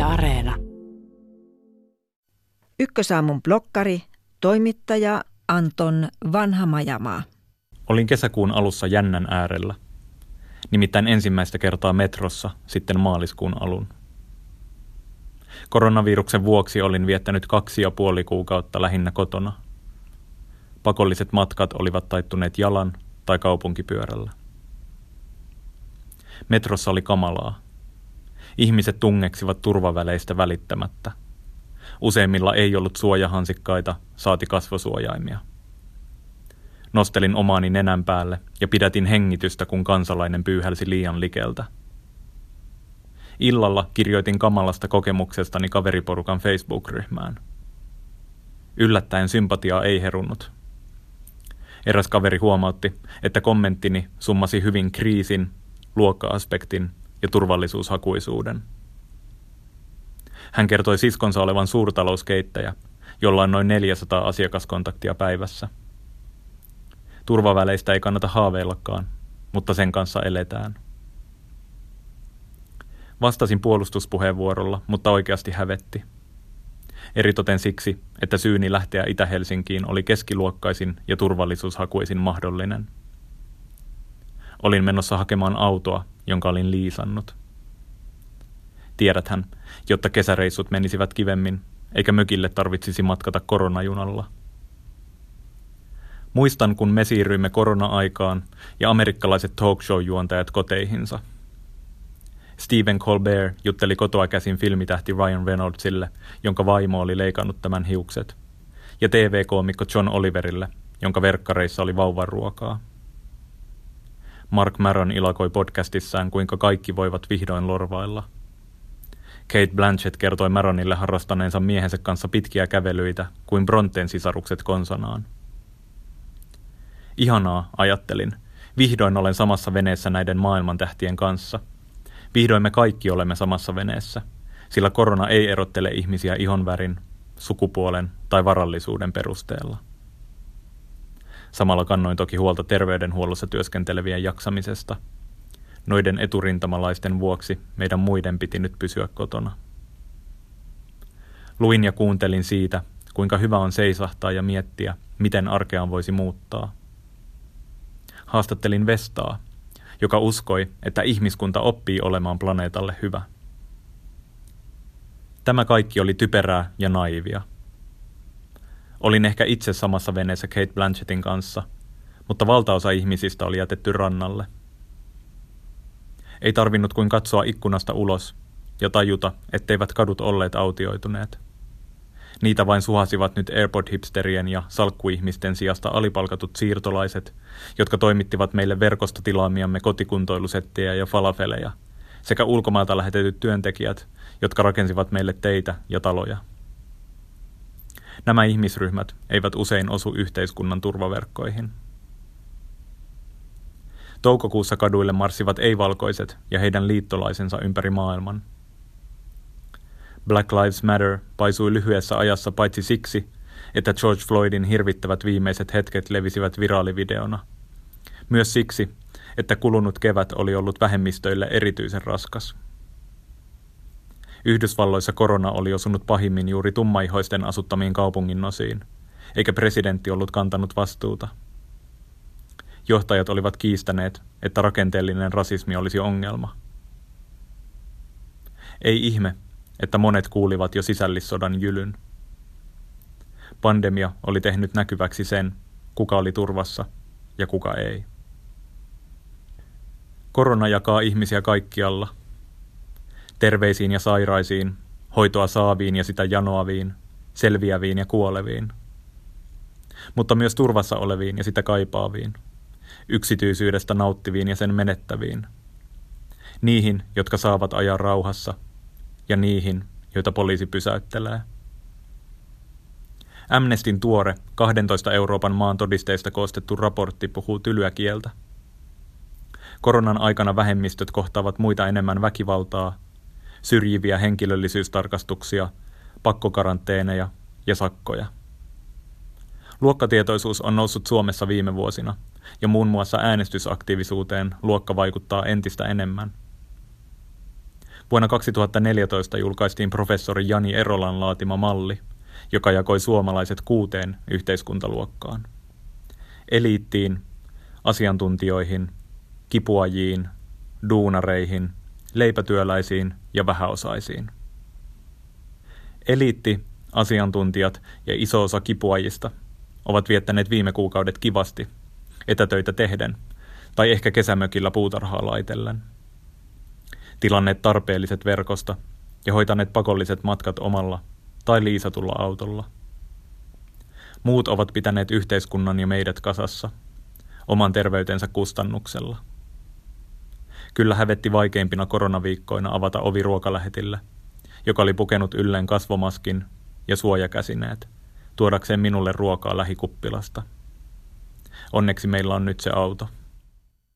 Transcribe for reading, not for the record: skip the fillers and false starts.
Areena. Ykkösaamun blokkari, toimittaja Anton Vanhamajamaa. Olin kesäkuun alussa jännän äärellä. Nimittäin ensimmäistä kertaa metrossa sitten maaliskuun alun. Koronaviruksen vuoksi olin viettänyt 2,5 kuukautta lähinnä kotona. Pakolliset matkat olivat taittuneet jalan tai kaupunkipyörällä. Metrossa oli kamalaa. Ihmiset tungeksivat turvaväleistä välittämättä. Useimmilla ei ollut suojahansikkaita, saati kasvosuojaimia. Nostelin omaani nenän päälle ja pidätin hengitystä, kun kansalainen pyyhälsi liian likeltä. Illalla kirjoitin kamalasta kokemuksestani kaveriporukan Facebook-ryhmään. Yllättäen sympatiaa ei herunnut. Eräs kaveri huomautti, että kommenttini summasi hyvin kriisin, luokka-aspektin ja turvallisuushakuisuuden. Hän kertoi siskonsa olevan suurtalouskeittäjä, jolla on noin 400 asiakaskontaktia päivässä. Turvaväleistä ei kannata haaveillakaan, mutta sen kanssa eletään. Vastasin puolustuspuheenvuorolla, mutta oikeasti hävetti. Eritoten siksi, että syyni lähteä Itä-Helsinkiin oli keskiluokkaisin ja turvallisuushakuisin mahdollinen. Olin menossa hakemaan autoa, jonka olin liisannut. Tiedäthän, jotta kesäreissut menisivät kivemmin, eikä mökille tarvitsisi matkata koronajunalla. Muistan, kun me siirryimme korona-aikaan ja amerikkalaiset talk show-juontajat koteihinsa. Stephen Colbert jutteli kotoa käsin filmitähti Ryan Reynoldsille, jonka vaimo oli leikannut tämän hiukset, ja TV-koomikko John Oliverille, jonka verkkareissa oli vauvanruokaa. Mark Maron ilakoi podcastissaan, kuinka kaikki voivat vihdoin lorvailla. Cate Blanchett kertoi Maronille harrastaneensa miehensä kanssa pitkiä kävelyitä kuin Bronten sisarukset konsanaan. Ihanaa, ajattelin. Vihdoin olen samassa veneessä näiden maailmantähtien kanssa. Vihdoin me kaikki olemme samassa veneessä, sillä korona ei erottele ihmisiä ihonvärin, sukupuolen tai varallisuuden perusteella. Samalla kannoin toki huolta terveydenhuollossa työskentelevien jaksamisesta. Noiden eturintamalaisten vuoksi meidän muiden piti nyt pysyä kotona. Luin ja kuuntelin siitä, kuinka hyvä on seisahtaa ja miettiä, miten arkeaan voisi muuttaa. Haastattelin Vestaa, joka uskoi, että ihmiskunta oppii olemaan planeetalle hyvä. Tämä kaikki oli typerää ja naivia. Olin ehkä itse samassa veneessä Cate Blanchettin kanssa, mutta valtaosa ihmisistä oli jätetty rannalle. Ei tarvinnut kuin katsoa ikkunasta ulos ja tajuta, etteivät kadut olleet autioituneet. Niitä vain suhasivat nyt AirPod-hipsterien ja salkkuihmisten sijasta alipalkatut siirtolaiset, jotka toimittivat meille verkostotilaamiamme kotikuntoilusettejä ja falafeleja, sekä ulkomailta lähetetyt työntekijät, jotka rakensivat meille teitä ja taloja. Nämä ihmisryhmät eivät usein osu yhteiskunnan turvaverkkoihin. Toukokuussa kaduille marssivat ei-valkoiset ja heidän liittolaisensa ympäri maailman. Black Lives Matter paisui lyhyessä ajassa paitsi siksi, että George Floydin hirvittävät viimeiset hetket levisivät viraalivideona. Myös siksi, että kulunut kevät oli ollut vähemmistöille erityisen raskas. Yhdysvalloissa korona oli osunut pahimmin juuri tummaihoisten asuttamiin kaupunginosiin, eikä presidentti ollut kantanut vastuuta. Johtajat olivat kiistäneet, että rakenteellinen rasismi olisi ongelma. Ei ihme, että monet kuulivat jo sisällissodan jylyn. Pandemia oli tehnyt näkyväksi sen, kuka oli turvassa ja kuka ei. Korona jakaa ihmisiä kaikkialla. Terveisiin ja sairaisiin, hoitoa saaviin ja sitä janoaviin, selviäviin ja kuoleviin. Mutta myös turvassa oleviin ja sitä kaipaaviin, yksityisyydestä nauttiviin ja sen menettäviin. Niihin, jotka saavat ajaa rauhassa, ja niihin, joita poliisi pysäyttelee. Amnestyn tuore 12 Euroopan maan todisteista koostettu raportti puhuu tylyä kieltä. Koronan aikana vähemmistöt kohtaavat muita enemmän väkivaltaa, syrjiviä henkilöllisyystarkastuksia, pakkokaranteeneja ja sakkoja. Luokkatietoisuus on noussut Suomessa viime vuosina, ja muun muassa äänestysaktiivisuuteen luokka vaikuttaa entistä enemmän. Vuonna 2014 julkaistiin professori Jani Erolan laatima malli, joka jakoi suomalaiset 6 yhteiskuntaluokkaan. Eliittiin, asiantuntijoihin, kipuajiin, duunareihin, leipätyöläisiin ja vähäosaisiin. Eliitti, asiantuntijat ja iso osa kipuajista ovat viettäneet viime kuukaudet kivasti, etätöitä tehden tai ehkä kesämökillä puutarhaa laitellen. Tilanneet tarpeelliset verkosta ja hoitaneet pakolliset matkat omalla tai liisatulla autolla. Muut ovat pitäneet yhteiskunnan ja meidät kasassa, oman terveytensä kustannuksella. Kyllä hävetti vaikeimpina koronaviikkoina avata ovi ruokalähetille, joka oli pukenut ylleen kasvomaskin ja suojakäsineet, tuodakseen minulle ruokaa lähikuppilasta. Onneksi meillä on nyt se auto.